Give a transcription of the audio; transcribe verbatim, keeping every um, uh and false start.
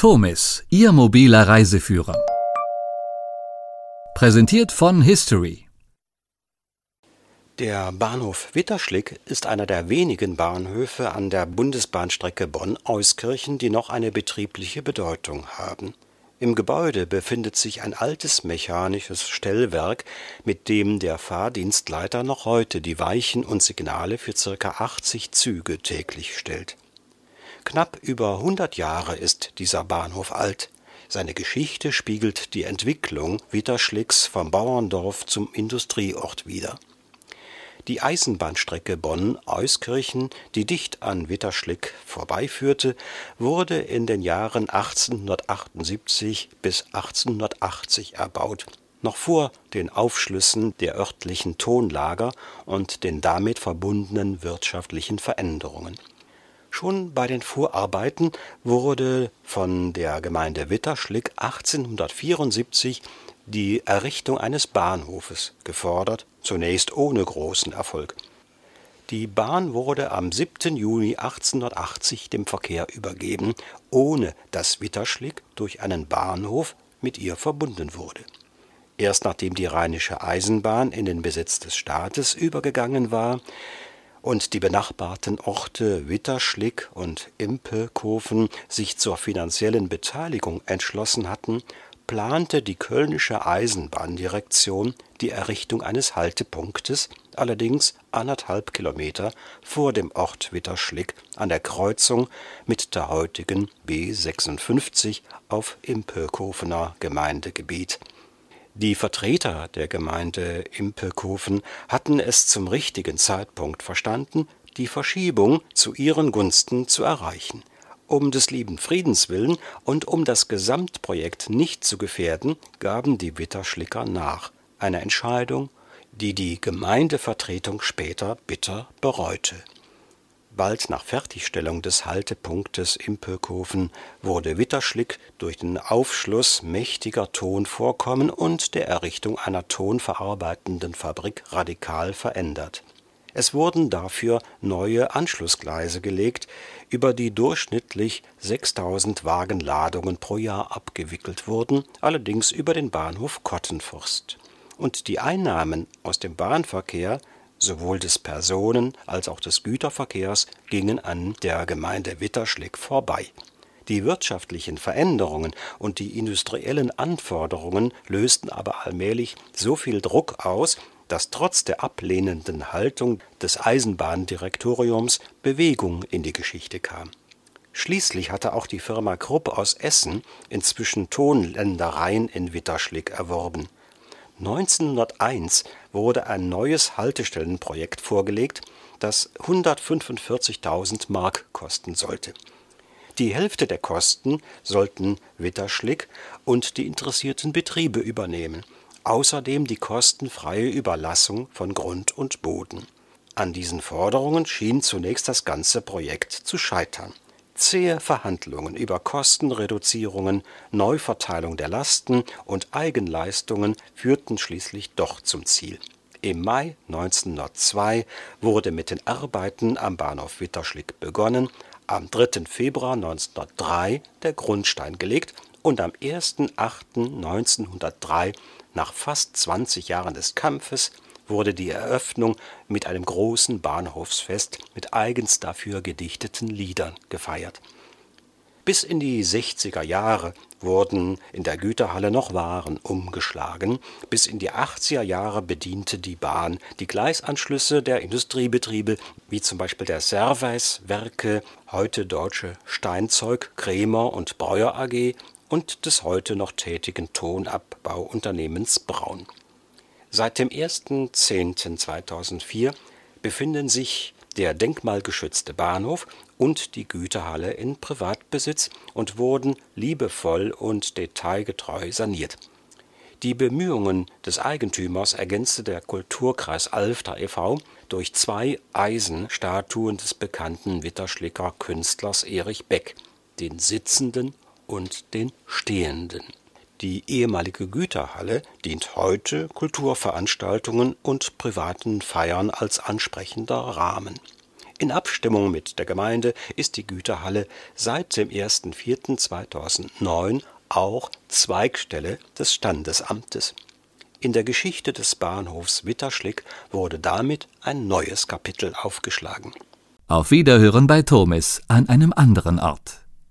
Tomis, Ihr mobiler Reiseführer. Präsentiert von History. Der Bahnhof Witterschlick ist einer der wenigen Bahnhöfe an der Bundesbahnstrecke Bonn-Euskirchen, die noch eine betriebliche Bedeutung haben. Im Gebäude befindet sich ein altes mechanisches Stellwerk, mit dem der Fahrdienstleiter noch heute die Weichen und Signale für ca. achtzig Züge täglich stellt. Knapp über hundert Jahre ist dieser Bahnhof alt. Seine Geschichte spiegelt die Entwicklung Witterschlicks vom Bauerndorf zum Industrieort wider. Die Eisenbahnstrecke Bonn-Euskirchen, die dicht an Witterschlick vorbeiführte, wurde in den Jahren achtzehnhundertachtundsiebzig bis achtzehnhundertachtzig erbaut, noch vor den Aufschlüssen der örtlichen Tonlager und den damit verbundenen wirtschaftlichen Veränderungen. Schon bei den Vorarbeiten wurde von der Gemeinde Witterschlick achtzehnhundertvierundsiebzig die Errichtung eines Bahnhofes gefordert, zunächst ohne großen Erfolg. Die Bahn wurde am siebten Juni achtzehnhundertachtzig dem Verkehr übergeben, ohne dass Witterschlick durch einen Bahnhof mit ihr verbunden wurde. Erst nachdem die Rheinische Eisenbahn in den Besitz des Staates übergegangen war und die benachbarten Orte Witterschlick und Impelkofen sich zur finanziellen Beteiligung entschlossen hatten, plante die Kölnische Eisenbahndirektion die Errichtung eines Haltepunktes, allerdings anderthalb Kilometer vor dem Ort Witterschlick an der Kreuzung mit der heutigen B sechsundfünfzig auf Impelkofener Gemeindegebiet. Die Vertreter der Gemeinde Impelkofen hatten es zum richtigen Zeitpunkt verstanden, die Verschiebung zu ihren Gunsten zu erreichen. Um des lieben Friedens willen und um das Gesamtprojekt nicht zu gefährden, gaben die Witterschlicker nach, eine Entscheidung, die die Gemeindevertretung später bitter bereute. Bald nach Fertigstellung des Haltepunktes Impelkofen wurde Witterschlick durch den Aufschluss mächtiger Tonvorkommen und der Errichtung einer tonverarbeitenden Fabrik radikal verändert. Es wurden dafür neue Anschlussgleise gelegt, über die durchschnittlich sechstausend Wagenladungen pro Jahr abgewickelt wurden, allerdings über den Bahnhof Kottenforst. Und die Einnahmen aus dem Bahnverkehr, sowohl des Personen- als auch des Güterverkehrs, gingen an der Gemeinde Witterschlick vorbei. Die wirtschaftlichen Veränderungen und die industriellen Anforderungen lösten aber allmählich so viel Druck aus, dass trotz der ablehnenden Haltung des Eisenbahndirektoriums Bewegung in die Geschichte kam. Schließlich hatte auch die Firma Krupp aus Essen inzwischen Tonländereien in Witterschlick erworben. neunzehnhunderteins wurde ein neues Haltestellenprojekt vorgelegt, das hundertfünfundvierzigtausend Mark kosten sollte. Die Hälfte der Kosten sollten Witterschlick und die interessierten Betriebe übernehmen. Außerdem die kostenfreie Überlassung von Grund und Boden. An diesen Forderungen schien zunächst das ganze Projekt zu scheitern. Zähe Verhandlungen über Kostenreduzierungen, Neuverteilung der Lasten und Eigenleistungen führten schließlich doch zum Ziel. Im Mai neunzehnhundertzwei wurde mit den Arbeiten am Bahnhof Witterschlick begonnen, am dritten Februar neunzehnhundertdrei der Grundstein gelegt und am ersten achten neunzehnhundertdrei, nach fast zwanzig Jahren des Kampfes, wurde die Eröffnung mit einem großen Bahnhofsfest mit eigens dafür gedichteten Liedern gefeiert. Bis in die sechziger Jahre wurden in der Güterhalle noch Waren umgeschlagen. Bis in die achtziger Jahre bediente die Bahn die Gleisanschlüsse der Industriebetriebe, wie zum Beispiel der Servais-Werke, heute Deutsche Steinzeug, Krämer und Breuer A G, und des heute noch tätigen Tonabbauunternehmens Braun. Seit dem ersten zehnten zweitausendvier befinden sich der denkmalgeschützte Bahnhof und die Güterhalle in Privatbesitz und wurden liebevoll und detailgetreu saniert. Die Bemühungen des Eigentümers ergänzte der Kulturkreis Alfter e V durch zwei Eisenstatuen des bekannten Witterschlicker Künstlers Erich Beck, den Sitzenden und den Stehenden. Die ehemalige Güterhalle dient heute Kulturveranstaltungen und privaten Feiern als ansprechender Rahmen. In Abstimmung mit der Gemeinde ist die Güterhalle seit dem ersten vierten zweitausendneun auch Zweigstelle des Standesamtes. In der Geschichte des Bahnhofs Witterschlick wurde damit ein neues Kapitel aufgeschlagen. Auf Wiederhören bei Thomis an einem anderen Ort.